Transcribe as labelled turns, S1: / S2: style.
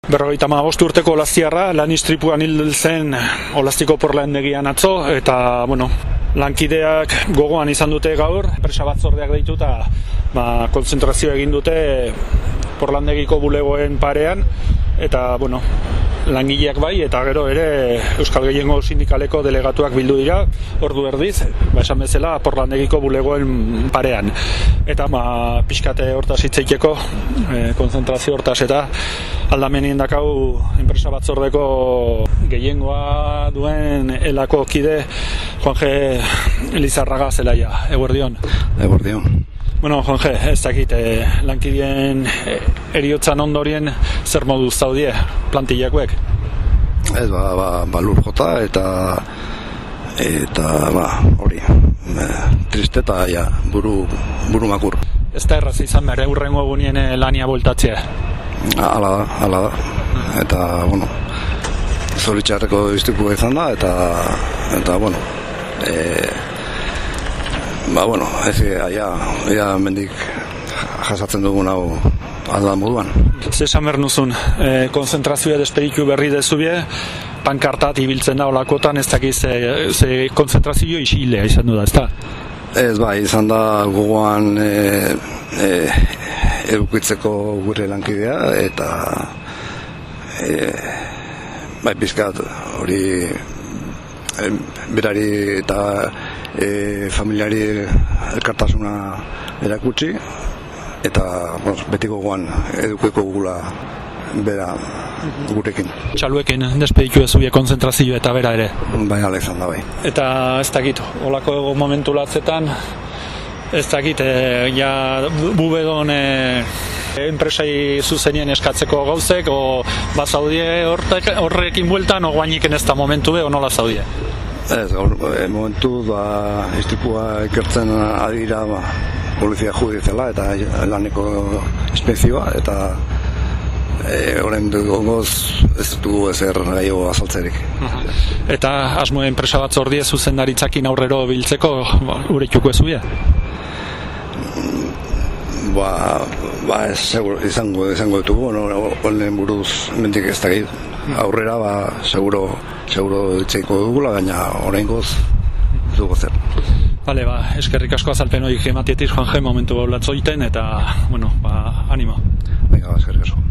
S1: 55 urteko olaztiarra lan istripuan hil zen Olaztiko porlandegian atzo, eta lankideak gogoan izan dute gaur, enpresa batzordeak deitu eta konzentrazio egin dute porlandegiko bulegoen parean, eta langileak bai, eta gero ere Euskal Gehiengo sindikaleko delegatuak bildu dira, ordu erdiz, esan bezala porlandegiko bulegoen parean. Eta pixkate hortaz hitzeiteko, konzentrazio hortaz eta aldamenien dakau enpresa batzordeko gehiengoa duen elako kide Juanje Lizarraga zelaia. Eguerdion.
S2: Eguerdion.
S1: Juanje, ez dakit, lankideen eriotzan ondorien zer moduz zaudie plantillakoek?
S2: Ez, lur jota eta hori, triste eta buru makur.
S1: Ez da erraz izan bere hurrengo egunien lania bueltatzea?
S2: Hala da. Eta, zoritxarreko istripua izan da, eta mendik jasatzen dugun hau alda moduan.
S1: Zesan bernuzun, konzentrazioa despeditu berri dezubie, pankartat ibiltzen da olakotan, ez dakiz ze konzentrazio isilea izan du da, ez da?
S2: Ez izan da gogoan edukitzeko gure lankidea, eta pizkat hori berari eta familiari elkartasuna erakutsi, eta betiko gogoan edukiko gula bera gurekin.
S1: Txaluekin despeditu ezubie konzentrazio eta bera ere?
S2: Bai, ala izan da bai.
S1: Eta ez dakit, olako momentu latzetan, ez dakit, bubedon enpresai zuzenien eskatzeko gauzek, o bazaudie horrekin bueltan, o guainiken ez da momentu be, o nola zaudie?
S2: Ez, momentu istripua ikertzen adira polizia judiziala eta laneko inspekzioa, eta orain dugoz ez dugu ezer gehiago azaltzerik.
S1: Eta asmo enpresa batzordie zuzendaritzakin aurrero biltzeko uretxuko ezubia?
S2: Izango ditugu, honen buruz mendik ez dakit. Aurrera, seguro ditzeiko dugula, baina oraingoz dugu zer.
S1: Bale, eskerrik asko azalpen hori ematietik, Juanje, momentu baulatzoiten, eta, animo.
S2: Venga, eskerrik asko.